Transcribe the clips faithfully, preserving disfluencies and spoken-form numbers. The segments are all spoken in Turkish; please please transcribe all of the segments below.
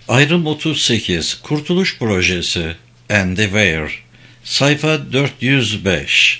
Ayrım otuz sekiz, Kurtuluş Projesi, Andy Weir, sayfa dört yüz beş.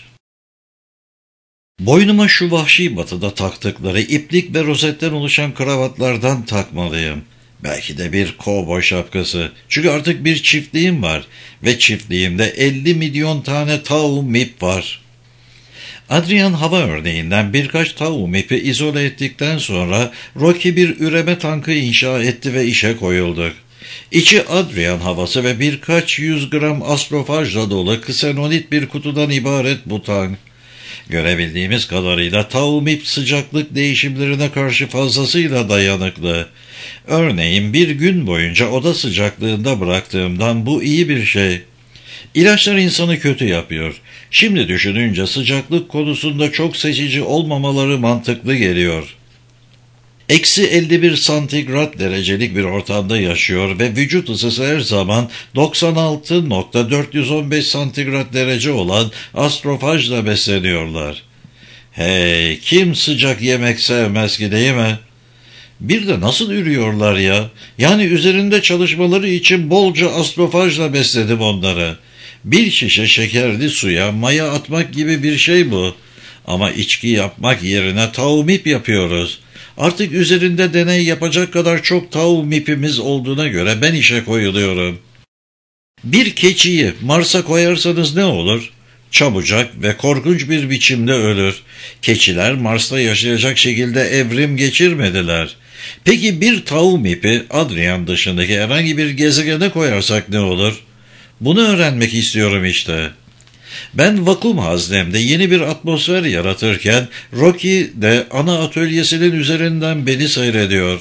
Boynuma şu vahşi batıda taktıkları iplik ve rozetten oluşan kravatlardan takmalıyım. Belki de bir kovboy şapkası. Çünkü artık bir çiftliğim var ve çiftliğimde elli milyon tane tavuğum ip var. Adrian hava örneğinden birkaç tavuğum ipi izole ettikten sonra Rocky bir üreme tankı inşa etti ve işe koyulduk. İçi Adrian havası ve birkaç yüz gram astrofajla dolu ksenonit bir kutudan ibaret bu tank. Görebildiğimiz kadarıyla tavuğum ip sıcaklık değişimlerine karşı fazlasıyla dayanıklı. Örneğin bir gün boyunca oda sıcaklığında bıraktığımdan bu iyi bir şey. İlaçlar insanı kötü yapıyor. Şimdi düşününce sıcaklık konusunda çok seçici olmamaları mantıklı geliyor. Eksi elli bir santigrat derecelik bir ortamda yaşıyor ve vücut ısısı her zaman doksan altı nokta dört yüz on beş santigrat derece olan astrofajla besleniyorlar. Hey, kim sıcak yemek sevmez ki, değil mi? Bir de nasıl ürüyorlar ya? Yani üzerinde çalışmaları için bolca astrofajla besledim onları. Bir şişe şekerli suya maya atmak gibi bir şey bu. Ama içki yapmak yerine tavuğum ip yapıyoruz. Artık üzerinde deney yapacak kadar çok tavuğum ipimiz olduğuna göre ben işe koyuluyorum. Bir keçiyi Mars'a koyarsanız ne olur? Çabucak ve korkunç bir biçimde ölür. Keçiler Mars'ta yaşayacak şekilde evrim geçirmediler. Peki bir tavuğum ipi Adrian dışındaki herhangi bir gezegene koyarsak ne olur? Bunu öğrenmek istiyorum işte. Ben vakum haznemde yeni bir atmosfer yaratırken Rocky de ana atölyesinin üzerinden beni seyrediyor.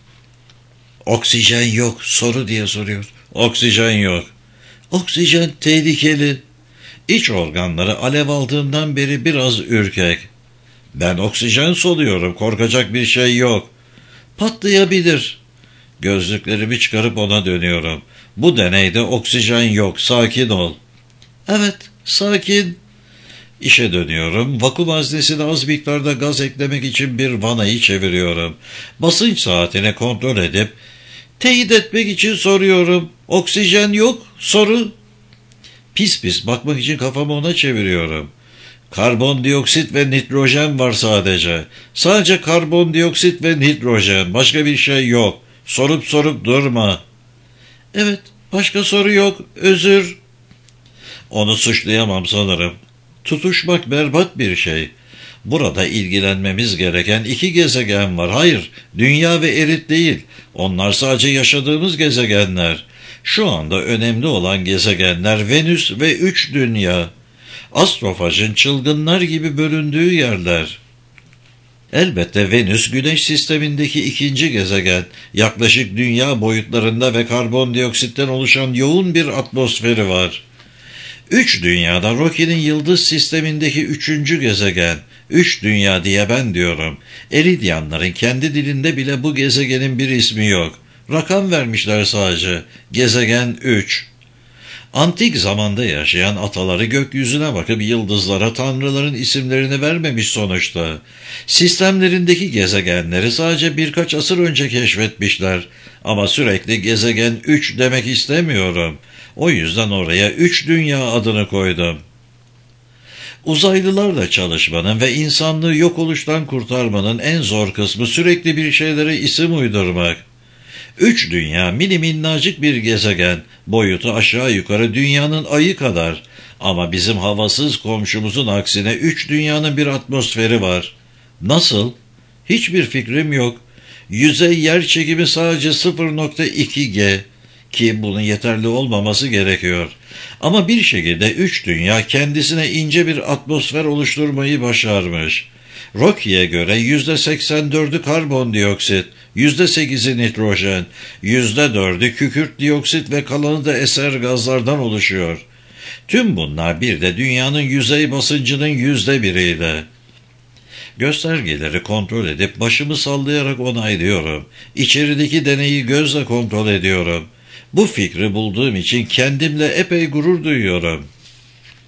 Oksijen yok soru diye soruyor. Oksijen yok. Oksijen tehlikeli. İç organları alev aldığından beri biraz ürkek. Ben oksijen soluyorum, korkacak bir şey yok. Patlayabilir. Gözlüklerimi çıkarıp ona dönüyorum. Bu deneyde oksijen yok, sakin ol. Evet, sakin. İşe dönüyorum. Vakum haznesine az miktarda gaz eklemek için bir vanayı çeviriyorum. Basınç saatini kontrol edip teyit etmek için soruyorum. Oksijen yok, soru. Pis pis bakmak için kafamı ona çeviriyorum. Karbondioksit ve nitrojen var sadece. Sadece karbondioksit ve nitrojen. Başka bir şey yok. Sorup sorup durma. Evet, başka soru yok. Özür. Onu suçlayamam sanırım. Tutuşmak berbat bir şey. Burada ilgilenmemiz gereken iki gezegen var. Hayır, Dünya ve Erit değil. Onlar sadece yaşadığımız gezegenler. Şu anda önemli olan gezegenler Venüs ve üç dünya. Astrofajın çılgınlar gibi bölündüğü yerler. Elbette Venüs, Güneş sistemindeki ikinci gezegen, yaklaşık dünya boyutlarında ve karbondioksitten oluşan yoğun bir atmosferi var. Üç dünyada Rocky'nin yıldız sistemindeki üçüncü gezegen. Üç dünya diye ben diyorum. Eridyanların kendi dilinde bile bu gezegenin bir ismi yok. Rakam vermişler sadece. Gezegen üç. Antik zamanda yaşayan ataları gökyüzüne bakıp yıldızlara tanrıların isimlerini vermemiş sonuçta. Sistemlerindeki gezegenleri sadece birkaç asır önce keşfetmişler. Ama sürekli gezegen üç demek istemiyorum. O yüzden oraya üç dünya adını koydum. Uzaylılarla çalışmanın ve insanlığı yok oluştan kurtarmanın en zor kısmı sürekli bir şeylere isim uydurmak. Üç dünya mini minnacık bir gezegen, boyutu aşağı yukarı dünyanın ayı kadar. Ama bizim havasız komşumuzun aksine üç dünyanın bir atmosferi var. Nasıl? Hiçbir fikrim yok. Yüzey yer çekimi sadece sıfır nokta iki G ki bunun yeterli olmaması gerekiyor. Ama bir şekilde üç dünya kendisine ince bir atmosfer oluşturmayı başarmış. Rocky'ye göre yüzde seksen dördü karbondioksit, yüzde sekizi nitrojen, yüzde dördü kükürt dioksit ve kalanı da eser gazlardan oluşuyor. Tüm bunlar bir de dünyanın yüzey basıncının yüzde biriyle. Göstergeleri kontrol edip başımı sallayarak onaylıyorum. İçerideki deneyi gözle kontrol ediyorum. Bu fikri bulduğum için kendimle epey gurur duyuyorum.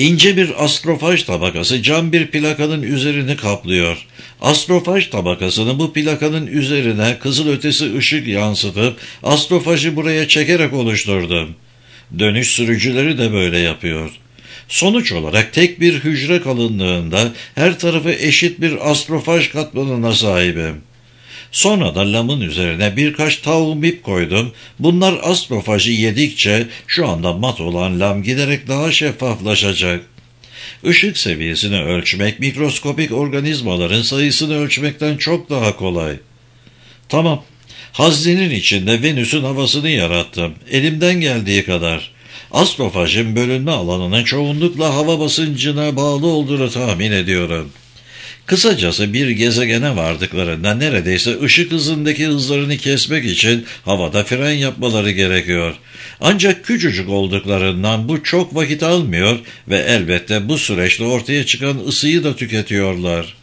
İnce bir astrofaj tabakası cam bir plakanın üzerini kaplıyor. Astrofaj tabakasını bu plakanın üzerine kızılötesi ışık yansıtıp astrofajı buraya çekerek oluşturdum. Dönüş sürücüleri de böyle yapıyor. Sonuç olarak tek bir hücre kalınlığında her tarafı eşit bir astrofaj katmanına sahibim. Sonra da lamın üzerine birkaç tau mip koydum. Bunlar astrofajı yedikçe şu anda mat olan lam giderek daha şeffaflaşacak. Işık seviyesini ölçmek mikroskopik organizmaların sayısını ölçmekten çok daha kolay. Tamam, haznenin içinde Venüs'ün havasını yarattım. Elimden geldiği kadar. Astrofajın bölünme alanının çoğunlukla hava basıncına bağlı olduğunu tahmin ediyorum. Kısacası bir gezegene vardıklarında neredeyse ışık hızındaki hızlarını kesmek için havada fren yapmaları gerekiyor. Ancak küçücük olduklarından bu çok vakit almıyor ve elbette bu süreçte ortaya çıkan ısıyı da tüketiyorlar.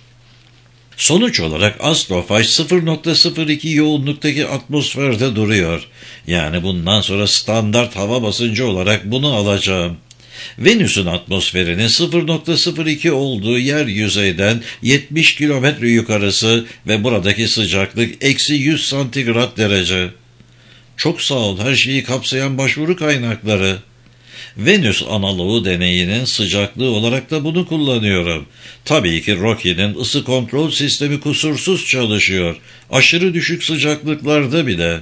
Sonuç olarak astrofaj sıfır nokta sıfır iki yoğunluktaki atmosferde duruyor. Yani bundan sonra standart hava basıncı olarak bunu alacağım. Venüs'ün atmosferinin sıfır nokta sıfır iki olduğu yer yüzeyden yetmiş kilometre yukarısı ve buradaki sıcaklık eksi yüz santigrat derece. Çok sağ ol her şeyi kapsayan başvuru kaynakları. Venüs analoğu deneyinin sıcaklığı olarak da bunu kullanıyorum. Tabii ki Rocky'nin ısı kontrol sistemi kusursuz çalışıyor. Aşırı düşük sıcaklıklarda bile.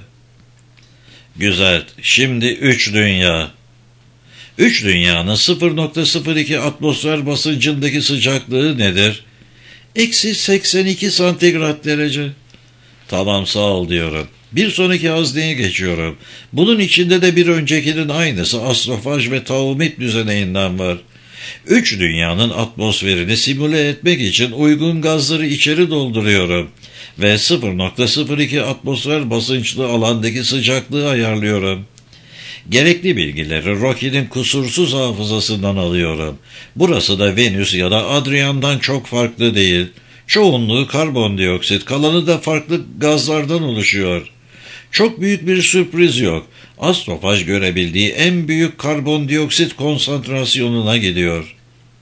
Güzel. Şimdi üç dünya. Üç dünyanın sıfır nokta sıfır iki atmosfer basıncındaki sıcaklığı nedir? Eksi seksen iki santigrat derece. Tamam sağ ol diyorum. Bir sonraki hazneye geçiyorum. Bunun içinde de bir öncekinin aynısı astrofaj ve taumit düzeneğinden var. Üç dünyanın atmosferini simüle etmek için uygun gazları içeri dolduruyorum. Ve sıfır nokta sıfır iki atmosfer basınçlı alandaki sıcaklığı ayarlıyorum. Gerekli bilgileri Rocky'nin kusursuz hafızasından alıyorum. Burası da Venüs ya da Adrian'dan çok farklı değil. Çoğunluğu karbondioksit, kalanı da farklı gazlardan oluşuyor. Çok büyük bir sürpriz yok. Astrofaj görebildiği en büyük karbondioksit konsantrasyonuna gidiyor.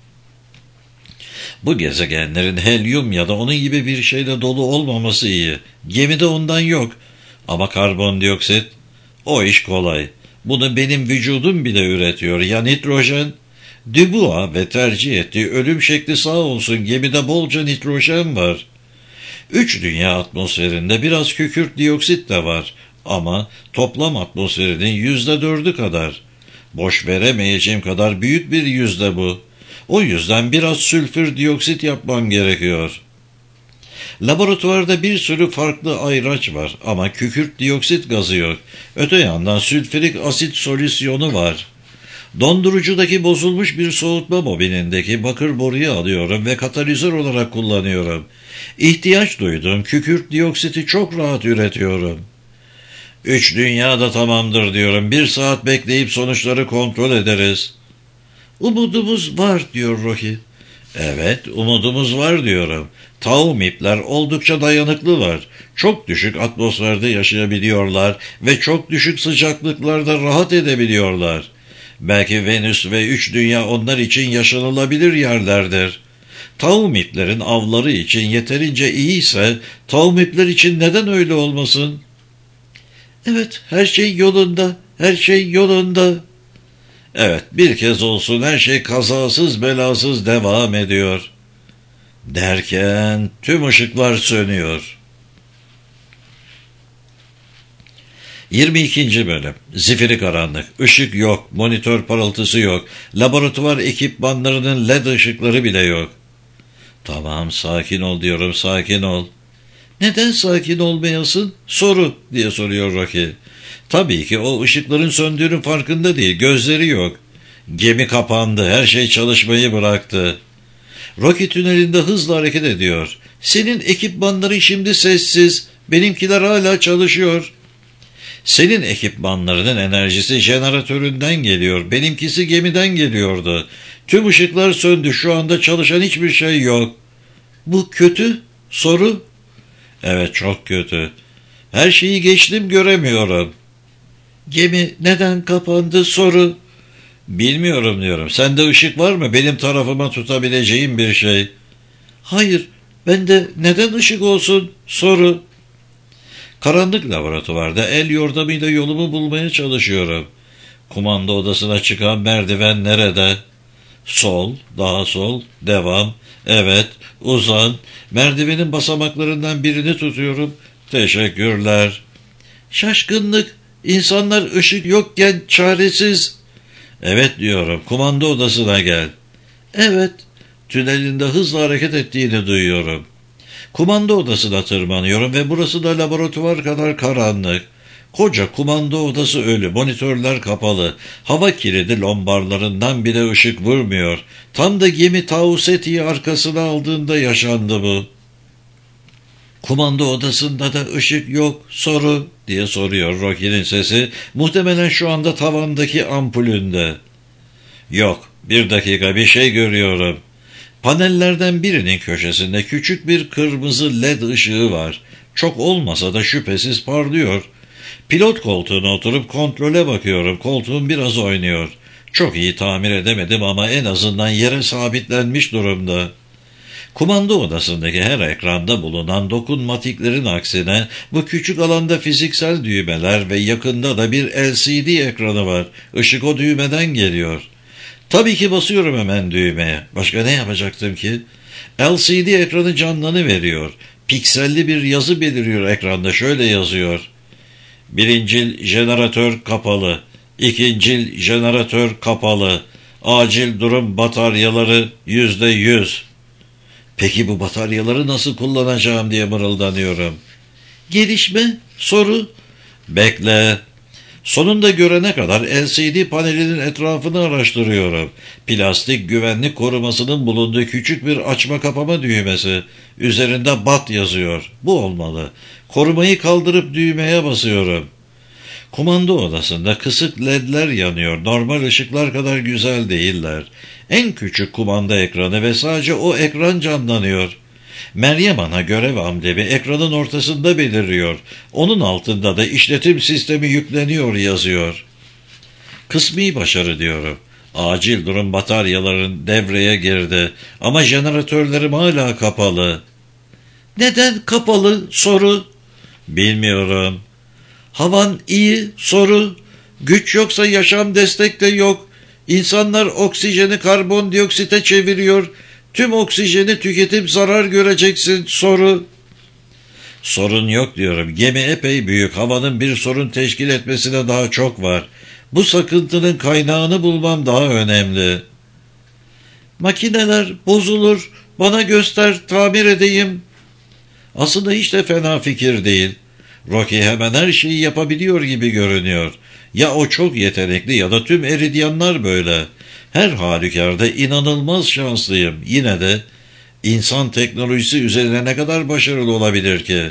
Bu gezegenlerin helyum ya da onun gibi bir şeyle dolu olmaması iyi. Gemide ondan yok. Ama karbondioksit, o iş kolay. Bunu benim vücudum bile üretiyor. Ya nitrojen? Dubois ve tercih ettiği ölüm şekli sağ olsun gemide bolca nitrojen var. Üç dünya atmosferinde biraz kükürt dioksit de var. Ama toplam atmosferinin yüzde dördü kadar. Boş veremeyeceğim kadar büyük bir yüzde bu. O yüzden biraz sülfür dioksit yapmam gerekiyor. Laboratuvarda bir sürü farklı ayraç var ama kükürt dioksit gazı yok. Öte yandan sülfürik asit solüsyonu var. Dondurucudaki bozulmuş bir soğutma bobinindeki bakır boruyu alıyorum ve katalizör olarak kullanıyorum. İhtiyaç duyduğum kükürt dioksiti çok rahat üretiyorum. Üç dünya da tamamdır diyorum. Bir saat bekleyip sonuçları kontrol ederiz. Umudumuz var diyor Rocky. Evet, umudumuz var diyorum. Tau mipler oldukça dayanıklı var. Çok düşük atmosferde yaşayabiliyorlar ve çok düşük sıcaklıklarda rahat edebiliyorlar. Belki Venüs ve üç dünya onlar için yaşanılabilir yerlerdir. Tau miplerin avları için yeterince iyiyse tau mipler için neden öyle olmasın? Evet, her şey yolunda, her şey yolunda. Evet, bir kez olsun her şey kazasız belasız devam ediyor. Derken tüm ışıklar sönüyor. yirmi ikinci bölüm. Zifiri karanlık. Işık yok, monitör parıltısı yok. Laboratuvar ekipmanlarının led ışıkları bile yok. Tamam, sakin ol diyorum, sakin ol. Neden sakin olmayasın? Soru diye soruyor Rocky. Tabii ki o ışıkların söndüğünün farkında değil, gözleri yok. Gemi kapandı, her şey çalışmayı bıraktı. Rocky tünelinde hızla hareket ediyor. Senin ekipmanların şimdi sessiz, benimkiler hala çalışıyor. Senin ekipmanlarının enerjisi jeneratöründen geliyor, benimkisi gemiden geliyordu. Tüm ışıklar söndü, şu anda çalışan hiçbir şey yok. Bu kötü. Soru? Evet, çok kötü. Her şeyi geçtim, göremiyorum. Gemi neden kapandı? Soru. Bilmiyorum diyorum. Sende ışık var mı? Benim tarafıma tutabileceğim bir şey. Hayır. Bende neden ışık olsun? Soru. Karanlık laboratuvarda el yordamıyla yolumu bulmaya çalışıyorum. Kumanda odasına çıkan merdiven nerede? Sol, daha sol, devam, evet, uzan. Merdivenin basamaklarından birini tutuyorum. Teşekkürler. Şaşkınlık. İnsanlar ışık yokken çaresiz. Evet diyorum. Kumanda odasına gel. Evet. Tünelinde hızla hareket ettiğini duyuyorum. Kumanda odasına tırmanıyorum ve burası da laboratuvar kadar karanlık. Koca kumanda odası ölü, monitörler kapalı, hava kilidi lombarlarından bile ışık vurmuyor. Tam da gemi Tauseti'yi arkasına aldığında yaşandı bu. Kumanda odasında da ışık yok, soru diye soruyor Rocky'nin sesi, muhtemelen şu anda tavandaki ampulünde. Yok, bir dakika bir şey görüyorum. Panellerden birinin köşesinde küçük bir kırmızı led ışığı var. Çok olmasa da şüphesiz parlıyor. Pilot koltuğuna oturup kontrole bakıyorum. Koltuğum biraz oynuyor. Çok iyi tamir edemedim ama en azından yere sabitlenmiş durumda. Kumanda odasındaki her ekranda bulunan dokunmatiklerin aksine bu küçük alanda fiziksel düğmeler ve yakında da bir L C D ekranı var. Işık o düğmeden geliyor. Tabii ki basıyorum hemen düğmeye. Başka ne yapacaktım ki? L C D ekranı canlanıveriyor. Pikselli bir yazı beliriyor ekranda. Şöyle yazıyor. Birincil jeneratör kapalı. İkincil jeneratör kapalı. Acil durum bataryaları yüzde yüz. Peki bu bataryaları nasıl kullanacağım diye mırıldanıyorum. Gelişme, soru. Bekle. Sonunda görene kadar L C D panelinin etrafını araştırıyorum. Plastik güvenlik korumasının bulunduğu küçük bir açma kapama düğmesi. Üzerinde bat yazıyor. Bu olmalı. Korumayı kaldırıp düğmeye basıyorum. Kumanda odasında kısık ledler yanıyor. Normal ışıklar kadar güzel değiller. En küçük kumanda ekranı ve sadece o ekran canlanıyor. Meryem Ana görev amblemi ekranın ortasında beliriyor. Onun altında da işletim sistemi yükleniyor yazıyor. Kısmi başarı diyorum. Acil durum bataryaların devreye girdi ama jeneratörlerim hala kapalı. Neden kapalı? Soru. Bilmiyorum. Havan iyi? Soru. Güç yoksa yaşam destek de yok. İnsanlar oksijeni karbondioksite çeviriyor. Tüm oksijeni tüketip zarar göreceksin. Soru. Sorun yok diyorum. Gemi epey büyük. Havanın bir sorun teşkil etmesine daha çok var. Bu sakıntının kaynağını bulmam daha önemli. Makineler bozulur. Bana göster, tamir edeyim. Aslında hiç de fena fikir değil. Rocky hemen her şeyi yapabiliyor gibi görünüyor. Ya o çok yetenekli ya da tüm eridyanlar böyle. Her halükarda inanılmaz şanslıyım. Yine de insan teknolojisi üzerine ne kadar başarılı olabilir ki?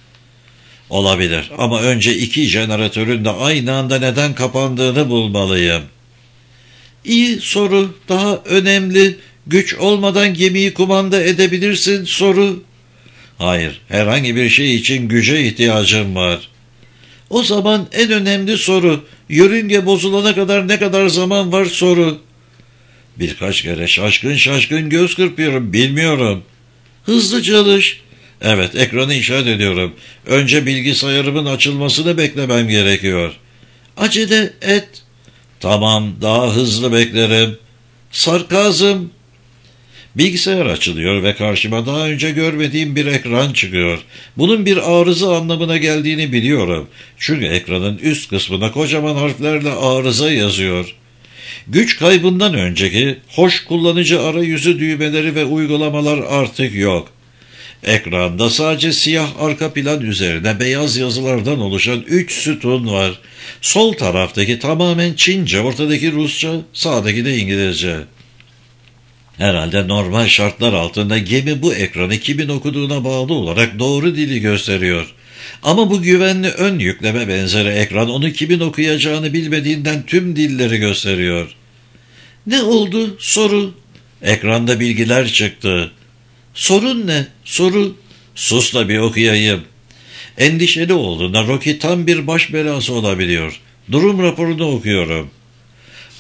Olabilir ama önce iki jeneratörün de aynı anda neden kapandığını bulmalıyım. İyi soru, daha önemli. Güç olmadan gemiyi kumanda edebilirsin soru. Hayır, herhangi bir şey için güce ihtiyacım var. O zaman en önemli soru, yörünge bozulana kadar ne kadar zaman var soru. Birkaç kere şaşkın şaşkın göz kırpıyorum, bilmiyorum. Hızlı çalış. Evet, ekranı işaret ediyorum. Önce bilgisayarımın açılmasını beklemem gerekiyor. Acele et. Tamam, daha hızlı beklerim. Sarkazm. Bilgisayar açılıyor ve karşıma daha önce görmediğim bir ekran çıkıyor. Bunun bir arıza anlamına geldiğini biliyorum. Çünkü ekranın üst kısmına kocaman harflerle arıza yazıyor. Güç kaybından önceki hoş kullanıcı arayüzü düğmeleri ve uygulamalar artık yok. Ekranda sadece siyah arka plan üzerine beyaz yazılardan oluşan üç sütun var. Sol taraftaki tamamen Çince, ortadaki Rusça, sağdaki de İngilizce. Herhalde normal şartlar altında gemi bu ekranı kimin okuduğuna bağlı olarak doğru dili gösteriyor. Ama bu güvenli ön yükleme benzeri ekran onu kimin okuyacağını bilmediğinden tüm dilleri gösteriyor. Ne oldu? Soru. Ekranda bilgiler çıktı. Sorun ne? Soru. Sus da bir okuyayım. Endişeli olduğunda Rocky tam bir baş belası olabiliyor. Durum raporunu okuyorum.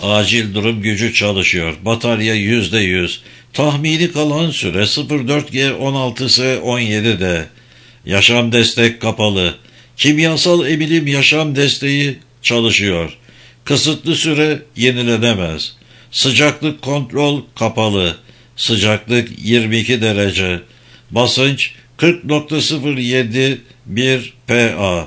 Acil durum gücü çalışıyor. Batarya yüzde yüz. Tahmini kalan süre sıfır dört G on altı S on yedi D. Yaşam destek kapalı. Kimyasal emilim yaşam desteği çalışıyor. Kısıtlı süre yenilenemez. Sıcaklık kontrol kapalı. Sıcaklık yirmi iki derece. Basınç kırk nokta sıfır yedi bir P A.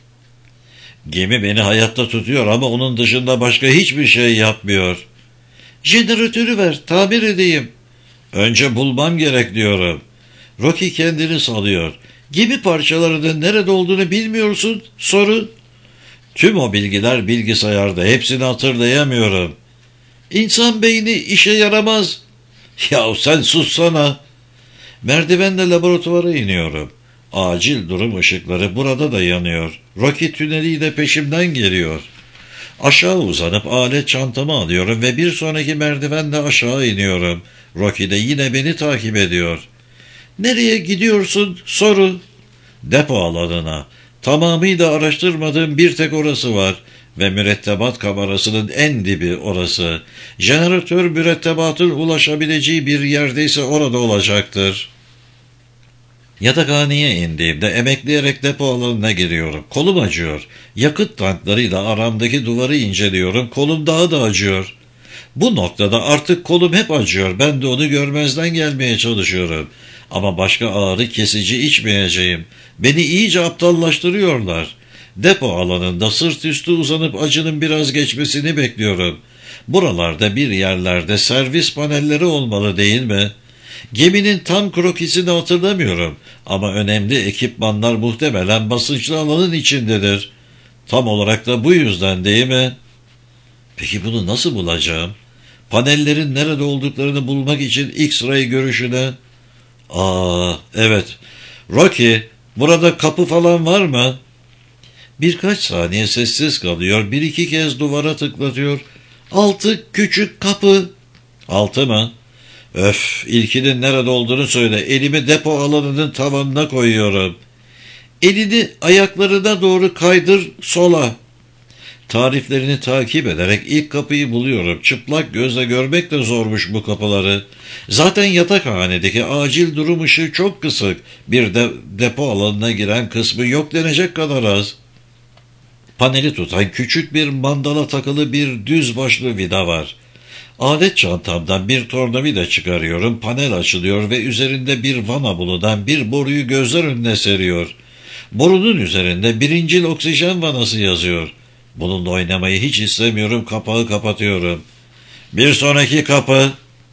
Gemi beni hayatta tutuyor ama onun dışında başka hiçbir şey yapmıyor. Jeneratörü ver, tamir edeyim. Önce bulmam gerek diyorum. Rocky kendini salıyor. Gemi parçalarının nerede olduğunu bilmiyorsun. Soru. Tüm o bilgiler bilgisayarda. Hepsini hatırlayamıyorum. İnsan beyni işe yaramaz. Yahu sen sussana. Merdivenle laboratuvara iniyorum. Acil durum ışıkları burada da yanıyor. Rocky tüneliyle peşimden geliyor. Aşağı uzanıp alet çantamı alıyorum ve bir sonraki merdivenle aşağı iniyorum. Rocky de yine beni takip ediyor. Nereye gidiyorsun? Soru. Depo alanına. Tamamıyla araştırmadığım bir tek orası var ve mürettebat kamerasının en dibi orası. Jeneratör mürettebatın ulaşabileceği bir yerdeyse orada olacaktır. Yatakhaneye indiğimde emekleyerek depo alanına giriyorum. Kolum acıyor. Yakıt tanklarıyla aramdaki duvarı inceliyorum. Kolum daha da acıyor. Bu noktada artık kolum hep acıyor. Ben de onu görmezden gelmeye çalışıyorum. Ama başka ağrı kesici içmeyeceğim. Beni iyice aptallaştırıyorlar. Depo alanında sırt üstü uzanıp acının biraz geçmesini bekliyorum. Buralarda bir yerlerde servis panelleri olmalı değil mi? Geminin tam krokisini hatırlamıyorum ama önemli ekipmanlar muhtemelen basınçlı alanın içindedir. Tam olarak da bu yüzden değil mi? Peki bunu nasıl bulacağım? Panellerin nerede olduklarını bulmak için X-ray görüşüne... Aa, evet. Rocky, burada kapı falan var mı? Birkaç saniye sessiz kalıyor, bir iki kez duvara tıklatıyor. Altı küçük kapı. Altı mı? Öf, ilkinin nerede olduğunu söyle. Elimi depo alanının tavanına koyuyorum. Elini ayaklarına doğru kaydır sola. Tariflerini takip ederek ilk kapıyı buluyorum. Çıplak gözle görmek de zormuş bu kapıları. Zaten yatakhanedeki acil durum ışığı çok kısık. Bir de depo alanına giren kısmı yok denecek kadar az. Paneli tutan küçük bir mandala takılı bir düz başlı vida var. Alet çantamdan bir tornavida çıkarıyorum, panel açılıyor ve üzerinde bir vana bulunan bir boruyu gözler önüne seriyor. Borunun üzerinde birincil oksijen vanası yazıyor. Bununla oynamayı hiç istemiyorum, kapağı kapatıyorum. Bir sonraki kapı.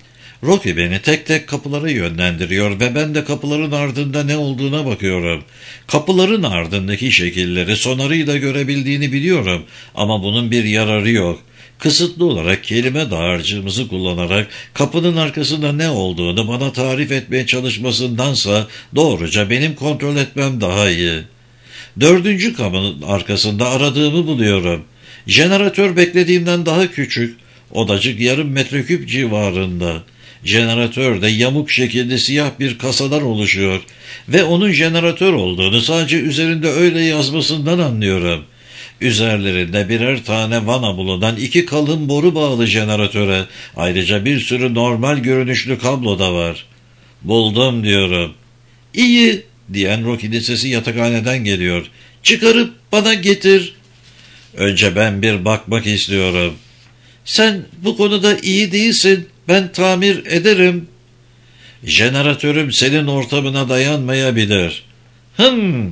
Rocky beni tek tek kapılara yönlendiriyor ve ben de kapıların ardında ne olduğuna bakıyorum. Kapıların ardındaki şekilleri sonarıyla görebildiğini biliyorum ama bunun bir yararı yok. Kısıtlı olarak kelime dağarcığımızı kullanarak kapının arkasında ne olduğunu bana tarif etmeye çalışmasındansa doğruca benim kontrol etmem daha iyi. Dördüncü kapının arkasında aradığımı buluyorum. Jeneratör beklediğimden daha küçük, odacık yarım metreküp civarında. Jeneratör de yamuk şekilde siyah bir kasadan oluşuyor ve onun jeneratör olduğunu sadece üzerinde öyle yazmasından anlıyorum. Üzerlerinde birer tane vana bulunan iki kalın boru bağlı jeneratöre, ayrıca bir sürü normal görünüşlü kablo da var. Buldum diyorum. İyi diyen Rocky'nin sesi yatakhaneden geliyor. Çıkarıp bana getir. Önce ben bir bakmak istiyorum. Sen bu konuda iyi değilsin. Ben tamir ederim. Jeneratörüm senin ortamına dayanmayabilir. Hım.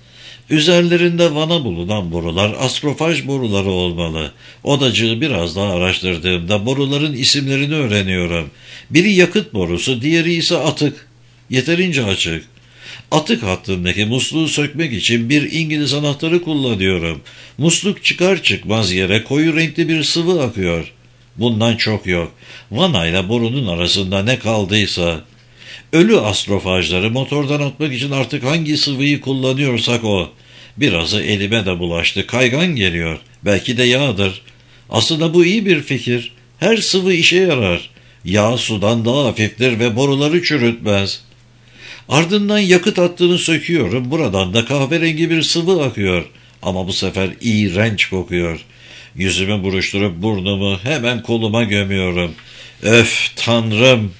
Üzerlerinde vana bulunan borular astrofaj boruları olmalı. Odacığı biraz daha araştırdığımda boruların isimlerini öğreniyorum. Biri yakıt borusu, diğeri ise atık. Yeterince açık. Atık hattındaki musluğu sökmek için bir İngiliz anahtarı kullanıyorum. Musluk çıkar çıkmaz yere koyu renkli bir sıvı akıyor. Bundan çok yok. Vanayla borunun arasında ne kaldıysa. Ölü astrofajları motordan atmak için artık hangi sıvıyı kullanıyorsak o. Birazı elime de bulaştı. Kaygan geliyor. Belki de yağdır. Aslında bu iyi bir fikir. Her sıvı işe yarar. Yağ sudan daha hafiftir ve boruları çürütmez. Ardından yakıt hattını söküyorum. Buradan da kahverengi bir sıvı akıyor. Ama bu sefer iğrenç kokuyor. Yüzümü buruşturup burnumu hemen koluma gömüyorum. Öf Tanrım!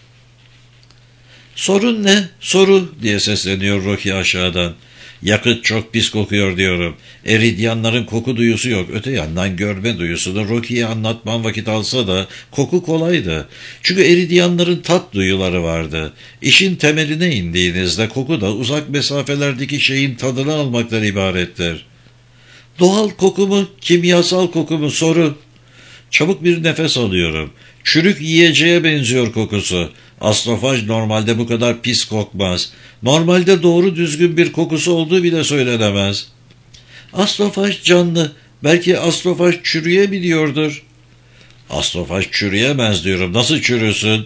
Sorun ne? Soru diye sesleniyor Rocky aşağıdan. Yakıt çok pis kokuyor diyorum. Eridyanların koku duyusu yok. Öte yandan görme duyusunu Rocky'ye anlatmam vakit alsa da koku kolaydı. Çünkü eridyanların tat duyuları vardı. İşin temeline indiğinizde koku da uzak mesafelerdeki şeyin tadını almaktan ibarettir. Doğal koku mu, kimyasal koku mu? Soru. Çabuk bir nefes alıyorum. Çürük yiyeceğe benziyor kokusu. Astrofaj normalde bu kadar pis kokmaz. Normalde doğru düzgün bir kokusu olduğu bile söylenemez. Astrofaj canlı. Belki astrofaj çürüyebiliyordur. Astrofaj çürüyemez diyorum. Nasıl çürüsün?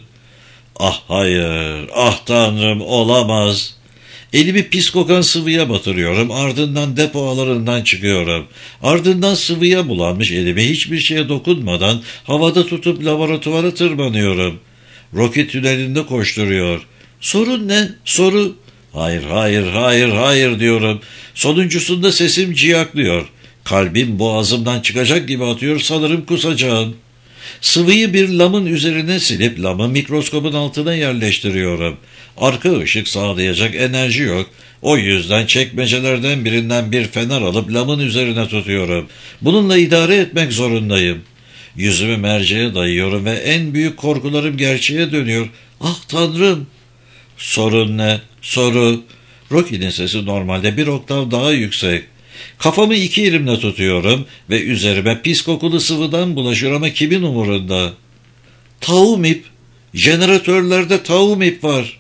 Ah hayır, ah Tanrım, olamaz. Elimi pis kokan sıvıya batırıyorum. Ardından depo alanından çıkıyorum. Ardından sıvıya bulanmış elimi hiçbir şeye dokunmadan havada tutup laboratuvara tırmanıyorum. Rocket tünelinde koşturuyor. Sorun ne? Soru. Hayır, hayır, hayır, hayır diyorum. Sonuncusunda sesim ciyaklıyor. Kalbim boğazımdan çıkacak gibi atıyor, sanırım kusacağım. Sıvıyı bir lamın üzerine silip lamı mikroskopun altına yerleştiriyorum. Arka ışık sağlayacak enerji yok. O yüzden çekmecelerden birinden bir fener alıp lamın üzerine tutuyorum. Bununla idare etmek zorundayım. Yüzümü merceğe dayıyorum ve en büyük korkularım gerçeğe dönüyor. Ah Tanrım! Sorun ne? Soru. Rocky'nin sesi normalde bir oktav daha yüksek. Kafamı iki elimle tutuyorum ve üzerime pis kokulu sıvıdan bulaşıyor ama kimin umurunda? Taum ip. Jeneratörlerde taum ip var.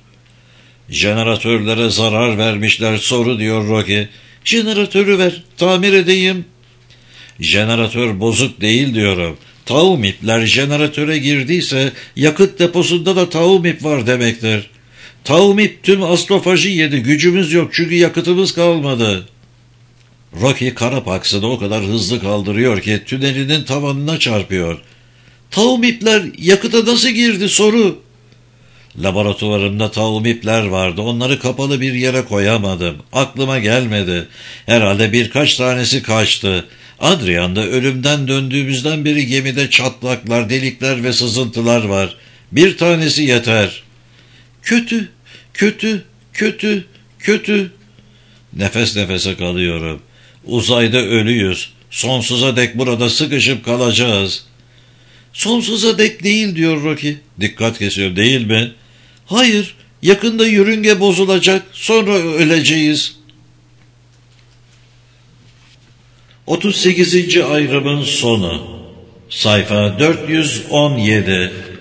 Jeneratörlere zarar vermişler. Soru diyor Rocky. Jeneratörü ver, tamir edeyim. Jeneratör bozuk değil diyorum. Taum ipler jeneratöre girdiyse yakıt deposunda da taum ip var demektir. Taum ip tüm astrofajı yedi. Gücümüz yok çünkü yakıtımız kalmadı. Rocky karapaksını o kadar hızlı kaldırıyor ki tünelinin tavanına çarpıyor. Taum ipler yakıta nasıl girdi? Soru. Laboratuvarımda taum ipler vardı. Onları kapalı bir yere koyamadım. Aklıma gelmedi. Herhalde birkaç tanesi kaçtı. Adrian'da ölümden döndüğümüzden beri gemide çatlaklar, delikler ve sızıntılar var. Bir tanesi yeter. Kötü, kötü, kötü, kötü. Nefes nefese kalıyorum. Uzayda ölüyüz. Sonsuza dek burada sıkışıp kalacağız. Sonsuza dek değil diyor Rocky. Dikkat kesiyor, değil mi? Hayır, yakında yörünge bozulacak, sonra öleceğiz. otuz sekizinci ayrımın sonu. Sayfa dört yüz on yedi.